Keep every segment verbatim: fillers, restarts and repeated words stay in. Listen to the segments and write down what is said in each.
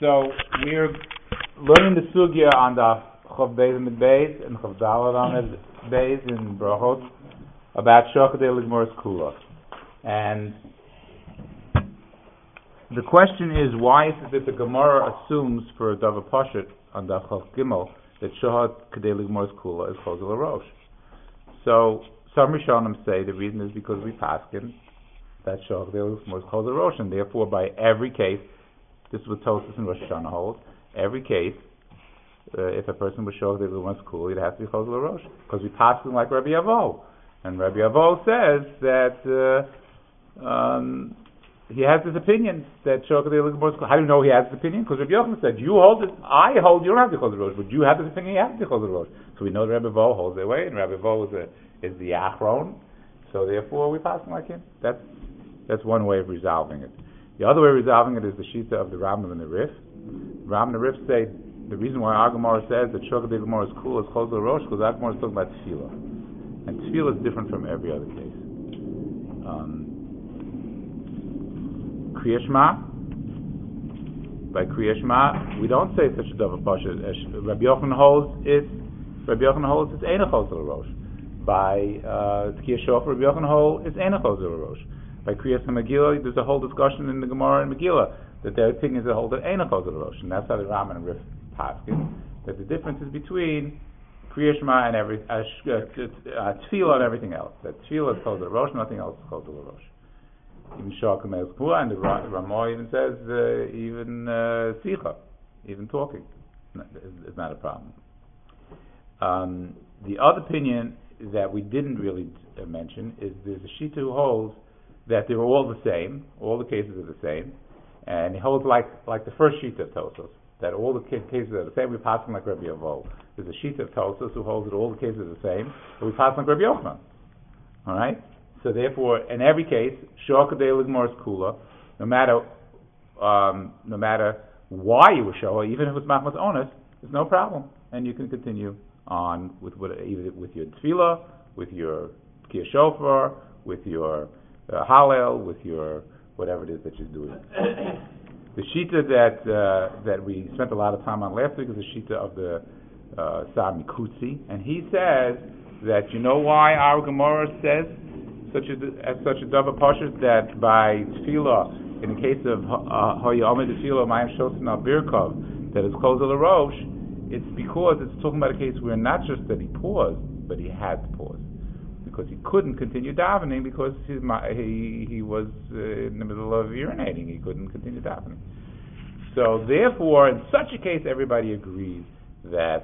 So we're learning the sugya on the Chav Beis and Beis and Chav Daled on Beis in Brachot about Shokadei Ligmor's Kula. And the question is, why is it that the Gemara assumes for Davar Pashat on the Chav Gimel that Shokadei Ligmor's Kula is Chozel Rosh? So some Rishonim say the reason is because we paskin that Shokadei Ligmor's Chozel Rosh, and therefore by every case, this is what Tosfos and Rosh Hashanah holds, every case, uh, if a person was Shokadei Ligmor's Kula, it has to be Chozel Rosh, because we paskin like Rabbi Avo. And Rabbi Avo says that uh, um, he has this opinion that Shokadei Ligmor's Kula. How do you know he has this opinion? Because Rabbi Yochanan said, you hold it, I hold, you don't have to Chozel Rosh, but you have this opinion, you have to Chozel Rosh. So we know that Rabbi Avo holds their way, and Rabbi Avo is, a, is the Achron, so therefore we paskin like him. That's that's one way of resolving it. The other way of resolving it is the Shita of the Rambam and the Rif. Rambam and the Rif say the reason why our Gemara says that Shokadei Ligmor is cool is Chozel Rosh because our Gemara is talking about Tefillah. And Tefillah is different from every other case. Um, Kriya Shema, by Kriya Shema, we don't say such a Davar Pasha. Rabbi Yochanan holds it, Rabbi Yochanan holds it's Eina Chozel Rosh. By uh, Tkiyah Shofar, Rabbi Yochanan holds it's Eina Chozel Rosh. By Kriyas Megillah, there's a whole discussion in the Gemara and Megillah that their opinions that hold that Eina Chozel Rosh, and that's how the Rambam and Rif paskin, that the difference is between Kriya Shema and every uh, uh, uh, Tefillah and everything else. That Tefillah is Chozel Rosh, nothing else is Chozel Rosh. Even Shah Kamei Kula, and the Ramah even says uh, even uh, Sicha, even talking, is, is not a problem. Um, the other opinion that we didn't really uh, mention is there's a Shita who holds that they're all the same, all the cases are the same, and he holds like like the first sheet of Tosfos, that all the cases are the same. We pass them like Rabbi Avo. There's a sheet of Tosfos who holds that all the cases are the same, but we pass them like Rabbi Yochanan. All right. So therefore, in every case, Shokadei Ligmor's Kula, no matter um, no matter why you were Shoah, even if it's Machmas Onis, there's no problem, and you can continue on with what, either with your Tefillah, with your Tkiyah Shofar, with your Uh, Hallel, with your whatever it is that you're doing. The Shita that uh, that we spent a lot of time on last week is the Shita of the uh, Sami Kutzi, and he says that you know why our Gemara says such a as such a Davar Pashat that by Tefillah, in the case of Hayamid Tefillah Mayim Shosin Al Birkov, that is Chozel Rosh, it's because it's talking about a case where not just that he paused, but he had to pause. Because he couldn't continue davening because he he, he was uh, in the middle of urinating. He couldn't continue davening. So therefore, in such a case, everybody agrees that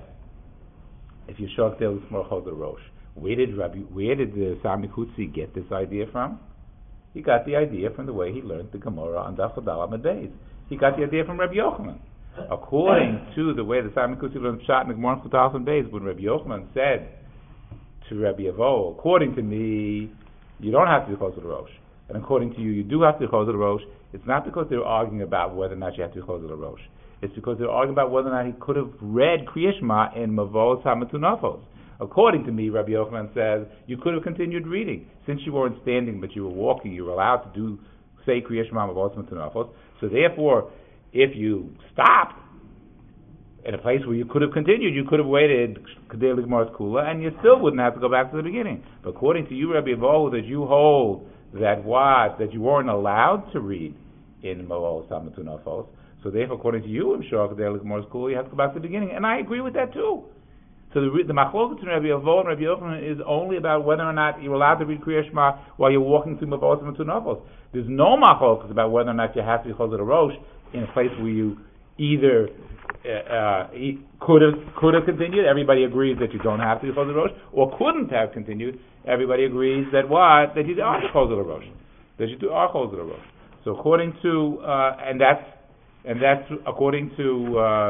if you Shokadei Ligmor Chozel Rosh, where did Rabbi, where did the Sami Kutzi get this idea from? He got the idea from the way he learned the Gemara on Daf Chadal Amadeis. He got the idea from Rabbi Yochanan. According to the way the Sami Kutzi learned Pshat in the Gemara on Chadal Amadeis, when Rabbi Yochanan said to Rabbi Avo, according to me, you don't have to be Chozel Rosh, and according to you, you do have to be Chozel Rosh. It's not because they're arguing about whether or not you have to be Chozel Rosh. It's because they're arguing about whether or not he could have read Kriya Shema in Mavos HaMetunafos. According to me, Rabbi Yochanan says you could have continued reading since you weren't standing, but you were walking. You were allowed to do say Kriya Shema Mavos HaMetunafos. So therefore, if you stopped in a place where you could have continued, you could have waited Shokadei Ligmor's Kula, and you still wouldn't have to go back to the beginning. But according to you, Rabbi Avo, that you hold that what that you weren't allowed to read in Mavos HaMetunafos, so therefore, according to you, I'm sure Shokadei Ligmor's Kula, you have to go back to the beginning, and I agree with that too. So the the machlokes between Rabbi Avo and Rabbi Yochanan is only about whether or not you're allowed to read Kriya Shema while you're walking through Mavos HaMetunafos. There's no machlokes about whether or not you have to be Chozel Rosh in a place where you either Uh, he could have could have continued. Everybody agrees that you don't have to be Chozel Rosh, or couldn't have continued. Everybody agrees that what that you are Chozel Rosh, that you are Chozel Rosh. So according to uh, and that's and that's according to uh,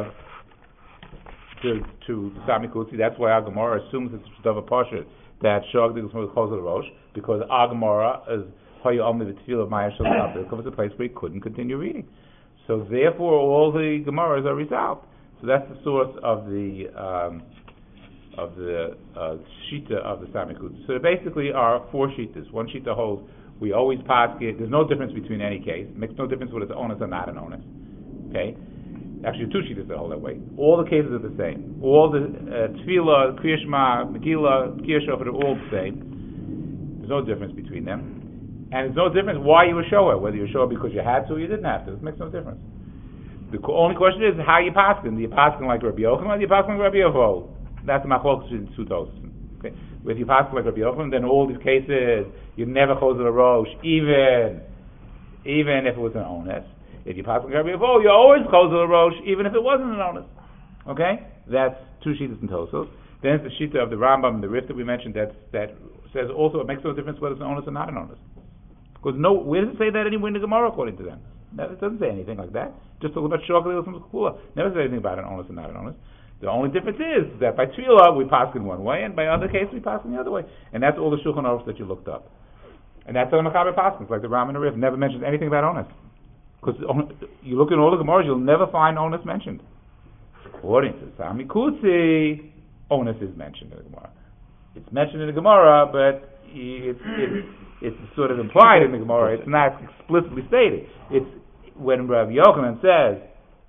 to to Sami Kutzi. That's why our Gemara assumes it's Davar Pashat that Shokadei Ligmor Chozel Rosh, because our Gemara is Hayu Amid the Tefillah of Maya Shal It covers a place where he couldn't continue reading. So therefore, all the Gemaras are resolved. So that's the source of the um, of the uh, Shita of the Sami Kutzi. So there basically are four Shitas. One Shita holds we always pass it. There's no difference between any case. It makes no difference whether it's onus or not an onus. Okay, Actually, two shittas that hold that way. All the cases are the same. All the uh, Tefillah, Kriya Shema, Megillah, Kiya Shofar, they're all the same. There's no difference between them. And there's no difference why you were Shoah, whether you were Shoah because you had to or you didn't have to. It makes no difference. The only question is how you paskin. Do you paskin like Rabbi Yochanan or do you paskin like Rabbi Yehuda? That's the machlokes in Sutos. Okay. If you paskin like Rabbi Yochanan, then all these cases you never close the rosh, even even if it was an onus. If you paskin like Rabbi Yehuda, you always close the rosh, even if it wasn't an onus. Okay, that's two shittas in Tosos. Then it's the shita of the Rambam and the Rif that we mentioned that that says also it makes no difference whether it's an onus or not an onus. Because no, where does it say that anywhere in the Gemara according to them? No, it doesn't say anything like that. Just talk about shokal from kula. Never say anything about an onus and not an onus. The only difference is that by tefillah we pass in one way, and by other cases we pass in the other way. And that's all the Shulchan Aruch that you looked up. And that's the Mechaber Paskins, like the Ram and the Rif never mentions anything about onus. Because you look in all the Gemaras, you'll never find onus mentioned. According to Sami Kutzi, onus is mentioned in the Gemara. It's mentioned in the Gemara, but it's, it's It's sort of implied in the Gemara. It's not explicitly stated. It's when Rabbi Yochanan says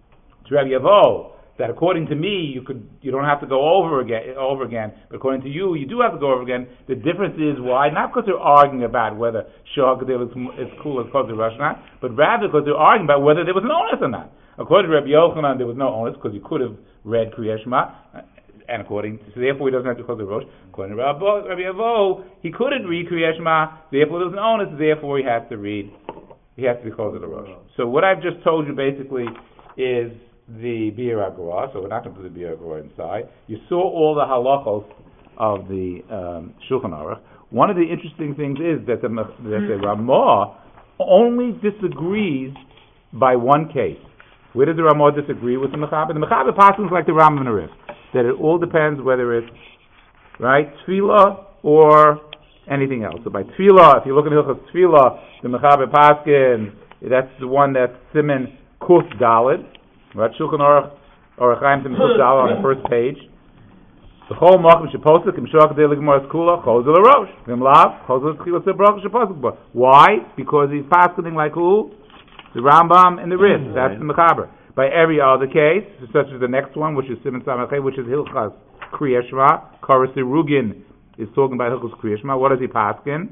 to Rabbi Yehuda that according to me you could you don't have to go over again over again, but according to you you do have to go over again. The difference is why? Not because they're arguing about whether Shah Gadol is, is cool as close to Rosh or not, but rather because they're arguing about whether there was an onus or not. According to Rabbi Yochanan, there was no onus because you could have read Kriya Shema. And according to, so therefore he doesn't have to close the rosh. According to Rabbi Yehuda, he couldn't read Kriya Shema, therefore there's an onus, therefore he has to read, he has to be close to the rosh. So what I've just told you basically is the Bir HaGorah, so we're not going to put the Bir HaGorah inside. You saw all the halachos of the um, Shulchan Aruch. One of the interesting things is that the, that the Ramah only disagrees by one case. Where did the Ramah disagree with the Mechaber? The Mechaber passes like the Rambam and the Rif. That it all depends whether it's right tefillah or anything else. So by tefillah, if you look at Hilchos Tefillah, the Mechaber Paskin, that's the one that's Siman Kuf Daled, right? Shulchan Aruch or Chaim Siman Kuf Daled on the first page. The whole Machim Sheposuk Im Shach Dei Ligmar Skula Chozel Rosh Vim Lav Chozel Tchilas Sebrach Sheposuk. Why? Because he's paskining like who? The Rambam and the Rif. That's the Mechaber. By every other case, such as the next one, which is Siman Samachay, which is Hilchas Kriya Shema, Koros Rugin is talking about Hilchas Kriya Shema. What does he paskin?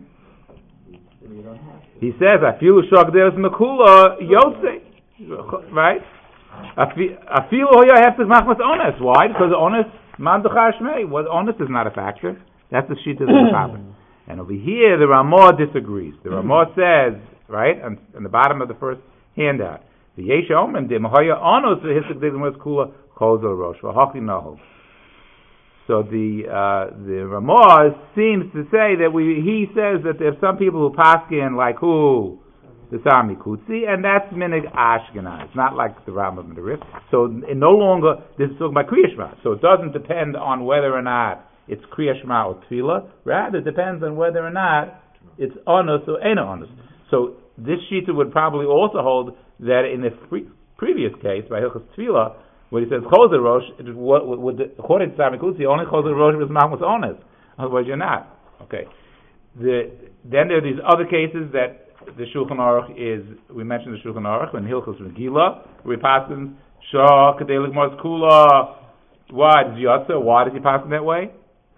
He says, "I feel shogderes mekula yotze." Right? I feel hoya hefsek machmas onus. Why? Because onus man dechar shmei. What onus is not a factor. That's the shita of the Mechaber. And over here, the Ramah disagrees. The Ramah says, right, on, on the bottom of the first handout. The Yesh Omen de Mahaya Anos the Hisik Digmas Kula Chozel Rosh V'Haki Nahu. So the uh, the Ramah seems to say that we he says that there's some people who paskin like who the Sami Kutzi, and that's Minig Ashkenaz, not like the Rambam and the Rif. So it no longer this is talking about Kriya Shema. So it doesn't depend on whether or not it's Kriya Shema or Tefillah. Rather, it depends on whether or not it's Anos or Ena Anos. So this shita would probably also hold that in the pre- previous case by Hilchos Tefillah, when he says Chozer Rosh, it would, would, would, according to Sami Kutzi, only Chozer Rosh was Machmas Ones. Otherwise, you're not. Okay. The, then there are these other cases that the Shulchan Aruch is. We mentioned the Shulchan Aruch when Hilchos Megillah, where he passes Shah Kadei Ligmar Kula. Why does he also? Why does he pass in that way?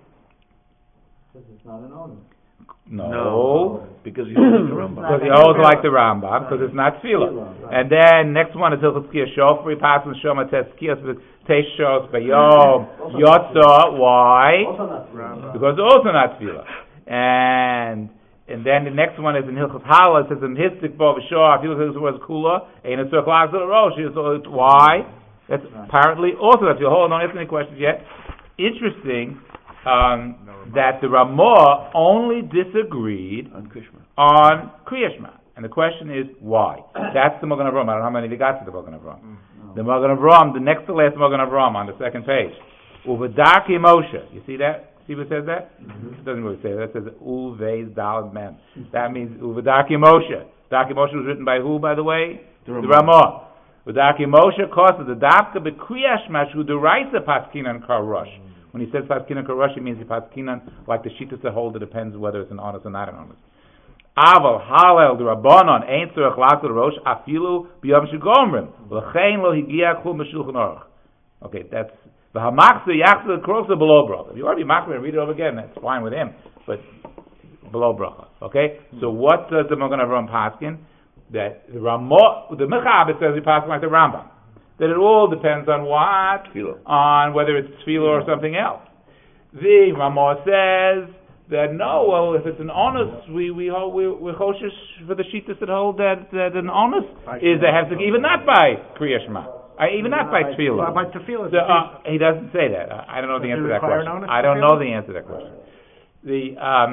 Because it's not an onus. No, no, because he holds the Rambam. Because he holds like the Rambam, because it's not tefillah. Right. And then next one is Hilchos Kiya Shofar. He passes Shoma Teskiyas with Teishos Bayom Yotza. Why? Because it's also not tefillah. And and then the next one is in Hilchos Hala. It says in Histik Bo V'Shor. If you look at the word Kula, ain't a circle of the Rosh. Why? That's apparently also that you hold on. Don't answer any questions yet. Interesting. Um, that the Ramah only disagreed on Krishma. On Kriya Shema. And the question is, why? That's the Magen Avraham. I don't know how many they got to the Magen Avraham. Mm, no. The Magen Avraham, the next to last Magen Avraham on the second page. Uvedaki Moshe. You see that? See what says that? Mm-hmm. It doesn't really say that. It says Uveis Dalad Mem. That means Uvedaki Moshe. Daki Moshe was written by who, by the way? The Ramah. Uvedaki Moshe causes the Dafka B'Kriya Shema Shu Deraisa Paskinan Karosh. When he says Paskinan Karosh, it means he Paskinan like the Shitas that hold it depends whether it's an honest or not an honest. Aval halel the rabbanon ain't tzurach lakol rosh afilu biyam shegomrim l'chein lo higia chum b'shulchan aruch. Okay, that's the hamaksa yachsa krosa below bracha. If you want to be maksa and read it over again, that's fine with him, but below bracha. Okay, so what does the Magen Avraham paskin? That the Ramah, the Mechaber says he paskin like the Rambam. That it all depends on what, Tefillah. on whether it's tefillah or something else. The Ramah says that no, well, if it's an onus, we we hold we we choshesh for the shittas that hold that that an onus is a hefsek, even not by Kriya Shema, uh, even not by tefillah. By tefillah. So, uh, he doesn't say that. Uh, I don't know the answer to that question. I don't know the answer to that question. The um,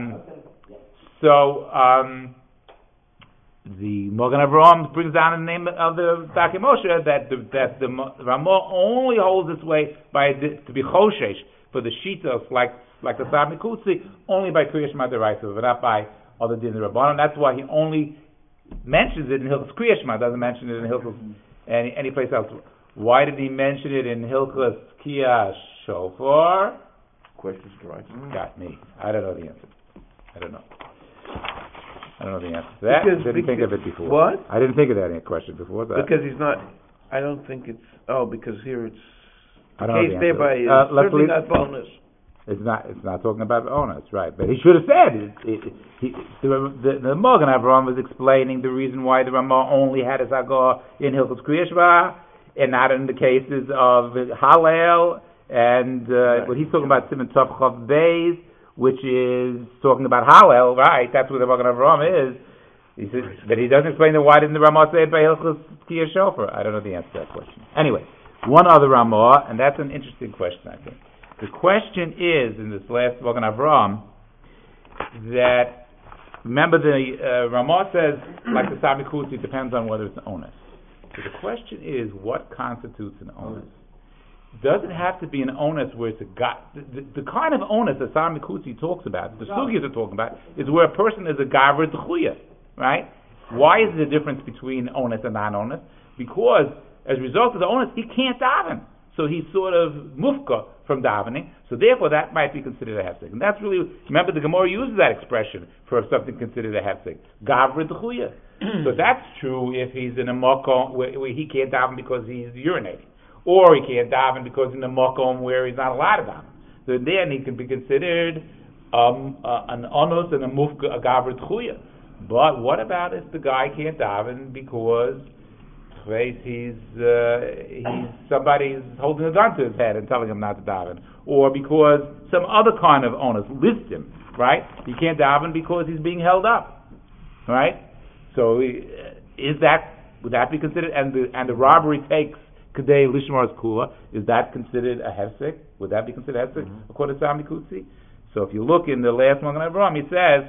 so um, the Magen Avraham brings down in the name of the Daki Moshe that the, that the Ramah only holds this way by to be choshesh for the shittas like. Like the Sar Mikutzi, only by Kriya Shema D'Oraisa, but not by other Din Rabbanon. That's why he only mentions it in Hilchos Kriya Shema, doesn't mention it in Hilchos any any place else. Why did he mention it in Hilchos Kriya Shofar? Questions to write. Got me. I don't know the answer. I don't know. I don't know the answer to that. Because, I didn't because, think of it before. What? I didn't think of that question before. That. Because he's not. I don't think it's. Oh, because here it's. I don't know case the answer. thereby is Uh, let's certainly leave- not bonus. It's not. It's not talking about onus, right? But he should have said it. it, it he, the the, the Magen Avraham was explaining the reason why the Ramah only had his Hagah in Hilchos Kriya Shema and not in the cases of Hallel and uh, Right. what he's talking about Siman Tov Chav Beis, which is talking about Hallel, right? That's what the Magen Avraham is. He says, but he doesn't explain the why didn't the Ramah say it by Hilchos Kriya Shofar? I don't know the answer to that question. Anyway, one other Ramah, and that's an interesting question, I think. The question is, in this last Magen Avraham, that, remember the uh, Ramah says, like the Sar Mikutzi, it depends on whether it's an onus. So the question is, what constitutes an onus? Does it have to be an onus where it's a guy? The, the, the kind of onus that Sar Mikutzi talks about, the Sugyas are talking about, is where a person is a Gavra D'chuya, right? Why is there a difference between onus and non-onus? Because, as a result of the onus, he can't daven. So he's sort of mufka from davening. So therefore, that might be considered a hefsek. And that's really, remember, the Gemara uses that expression for something considered a hefsek. Gavra d'chuya. So that's true if he's in a makom where, where he can't daven because he's urinating. Or he can't daven because he's in a makom where he's not allowed to daven. So then he can be considered um, uh, an onus and a mufka, a gavra d'chuya. But what about if the guy can't daven because he's uh, he's somebody's holding a gun to his head and telling him not to daven, or because some other kind of onus lists him, right? He can't daven because he's being held up, right? So uh, is that would that be considered? And the and the robbery takes kedei lishmar's kula. Is that considered a hefsek? Would that be considered a hefsek mm-hmm. according to Sar Mikutzi? So if you look in the last Magen Avraham, he says,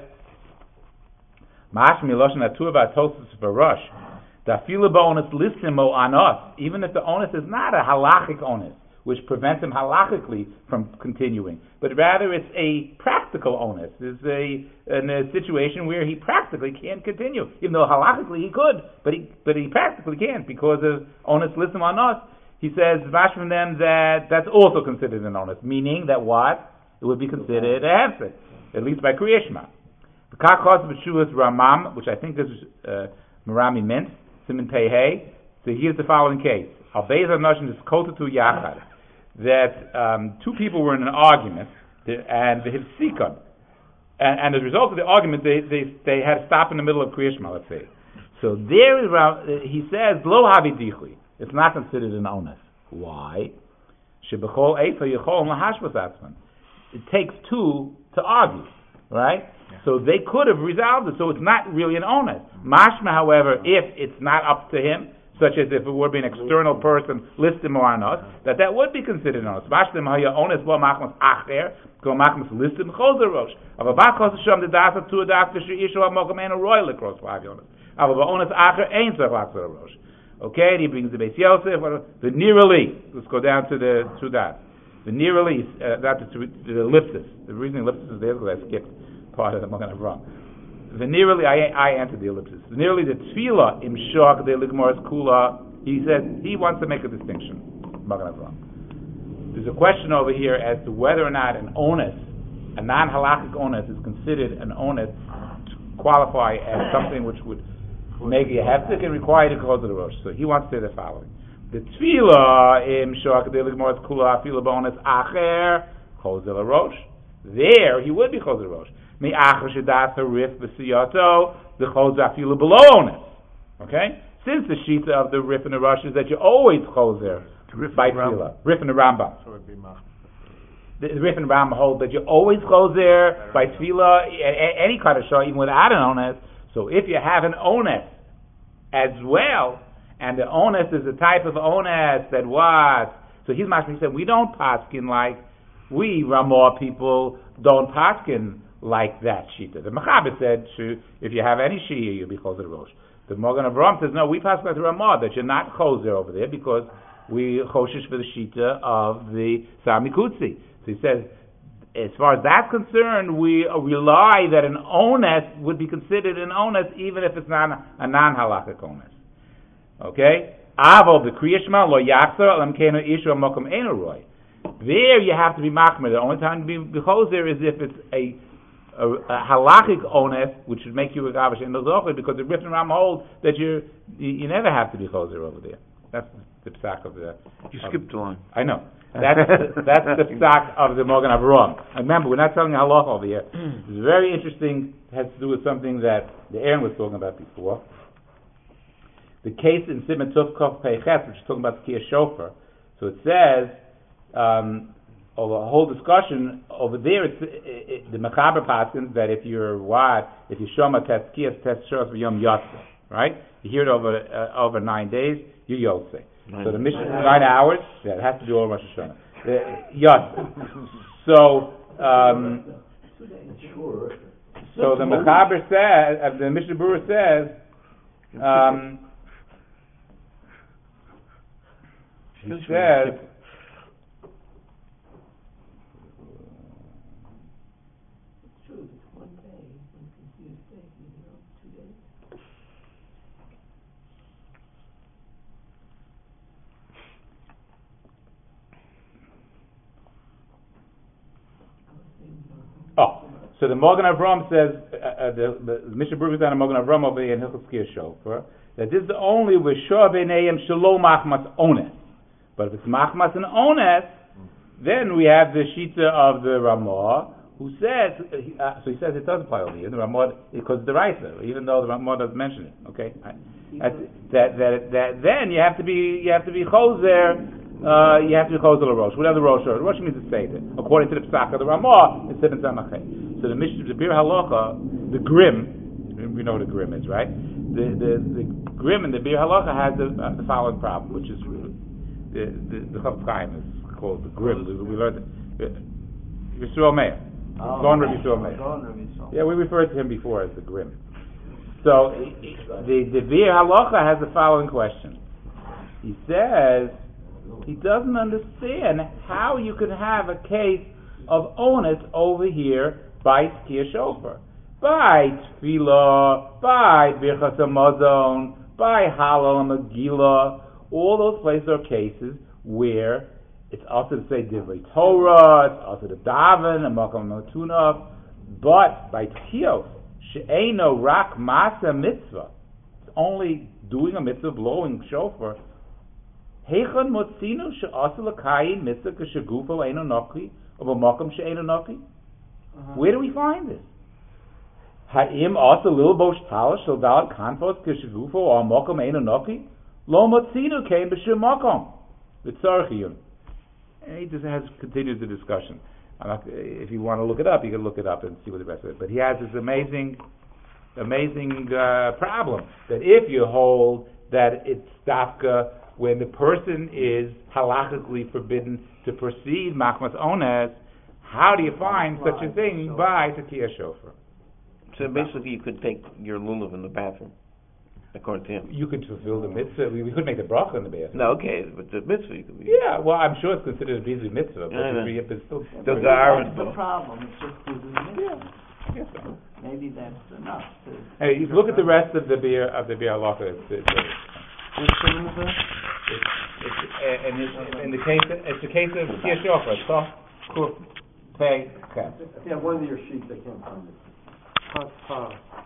"Mash miloshen atur v'atosus v'rosh." The fila bonus lists him on us, even if the onus is not a halachic onus, which prevents him halachically from continuing, but rather it's a practical onus. It's a, in a situation where he practically can't continue, even though halachically he could, but he but he practically can't because of onus lists him on us. He says, vash from them that that's also considered an onus, meaning that what? It would be considered a hefsek, at least by Kriya Shema. The Kakos B'Shuvas Ramam, which I think is uh, Merami meant, Siman Pei Hey. So here's the following case. Al-Bezer Noshin is Kota Tu Yachad. That um, two people were in an argument, and they had Sikon. And, and as a result of the argument, they, they, they had to stop in the middle of Kriya Shema, let's say. So there is, he says, Lo Havi Dichli. It's not considered an onus. Why? Shebechol Eifa Yechol Lahashvas Atzman. It takes two to argue, right? Yeah. So they could have resolved it, so it's not really an onus. Mashma, however, if it's not up to him, such as if it would be an external person listed more on us, that that would be considered an onus. Mashma haya onus bo machmas acher, go machmas listed chozer rosh. Ava bachos sham the dasa tu adafter sheishu ha-mokum enu royal across five onus. Ava ba onus acher ein tzach lakzer rosh. Okay, he brings the Beis Yosef, the nearly. Let's go down to the to that. The nearly, uh, not the, the ellipsis. The reason the ellipsis is there is because I skipped part of the Magen Avraham. The nearly, I I entered the ellipsis. The nearly the tefillah im shok de ligmar's kula. He said he wants to make a distinction. Magen Avraham. There's a question over here as to whether or not an onus, a non-halachic onus, is considered an onus qualify as something which would make you heftik and require to close the rosh. So he wants to say the following: the tefillah im shoakadei gemor's kula tefillah bonus acher close the rosh. There he would be close the rosh. Mi acher shedas harif b'siyato the close tefillah below onus. Okay, since the shita of the rif and the rosh is that you always close there by tefillah. Rif and the Rambam. So it'd be mach. The Rif and Rambam hold that you always close there by tefillah, any kind of shah, even without an onus. So if you have an onus as well, and the onus is a type of onus that what? So he's he said we don't paskin like we Ramah people don't paskin like that shita. The Mechaber said if you have any shia you'll be choser rosh. The Magen Avraham says no, we paskin like the Ramah that you're not choser over there because we choshish for the shita of the Samikutzi. So he says, as far as that's concerned, we rely that an onus would be considered an onus even if it's not a non-halachic onus. Okay? Avol the kriyashma lo yachzor alam kenu ishu amokum enu roy. There you have to be machmer. The only time to be bechozer is if it's a, a, a halachic onus, which would make you a gavish in the zocher, because the Rif and Ram hold that you you never have to be chozer over there. That's the psak of the. You of, skipped one. I know. That's the, that's the psak of the Magen Avraham. Remember, we're not telling halacha over here. It's very interesting. It has to do with something that the Aaron was talking about before. The case in Siman Tov Kof Peiches, which is talking about the Kiyah Shofar. So it says, um, over a whole discussion over there. It's it, it, the Mechaber paskins that if you're what, if you shoma test Kiyah test shos v'yom yotze, right? You hear it over uh, over nine days, you yotze. So the mission nine hours. Yeah, it has to do all Rosh Hashanah. Yes. So, um, so the Mechaber says, uh, the Mishnah Berurah says, um, he says. Oh, so the Magen Avraham says, uh, uh, the, the Mishnah Berurah is on the Magen Avraham over here in Hilchos Kiyah Shofar, that this is the only with Shor B'neiim Shelo Machmas Ones. But if it's Machmas and Ones, then we have the Shita of the Ramah, who says, uh, so he says it does apply over here, the Ramah, because the Raisa, even though the Ramah doesn't mention it, okay? That, that, that, that, then you have to be, you have to be Choser, Uh, you have to close the Rosh. Whatever the Rosh is, the Rosh means to say it. According to the Psak of the Ramah, it's Sibin Zamachay. So the Mishnah, the Bir Halacha, the Grim, we know what a Grim is, right? The the, the Grim and the Bir Halacha has the, uh, the following problem, which is the the, the Chav Chaim is called the Grim. We, we learned it. Yisrael Meir. Gon Rabbi Yisrael Meir. Yeah, we referred to him before as the Grim. So the the Bir Halacha has the following question. He says. He doesn't understand how you can have a case of onus over here by Kiyah Shofar, by Tefillah, by Birchas Hamazon, by Halal Megillah. All those places are cases where it's also to say Divrei Torah, it's also to daven, a Makom Notuna, but by Tiyos, she'eino rak masa mitzvah, it's only doing a mitzvah, blowing shofar. Heichon motzinu she'asa l'kayin mitzvah k'shegufo eino noki of a makom she'eino noki. Where do we find this? Ha'im asa lil bosh tala shel dalat kanfos k'shegufo or makom eino noki lo motzinu came b'shem makom v'tzarchiyun. And he just has continues the discussion. I'm not, if you want to look it up, you can look it up and see what the rest of it. But he has this amazing, amazing uh, problem that if you hold that it's dafka when the person is halachically forbidden to proceed machmas ones, how do you find such a thing by Tekiyah Shofar? So basically you could take your lulav in the bathroom, according to him. You could fulfill the mitzvah. We, we could make the bracha in the bathroom. No, okay, but the mitzvah you could be. Yeah, well, I'm sure it's considered a busy mitzvah, but Yeah, if it's still... Does the That's Aaron- the problem, it's just busy mitzvah. Yeah, yes, so. Maybe that's enough to... Hey, you look at the rest of the beer of the beer halacha. It's, it's, Which one is that? it's, it's, uh, and it's, in the case, of, it's the case of Tekiyah Shofar. It's soft, cool, pay, okay. Yeah, one of your sheets, I can't find it.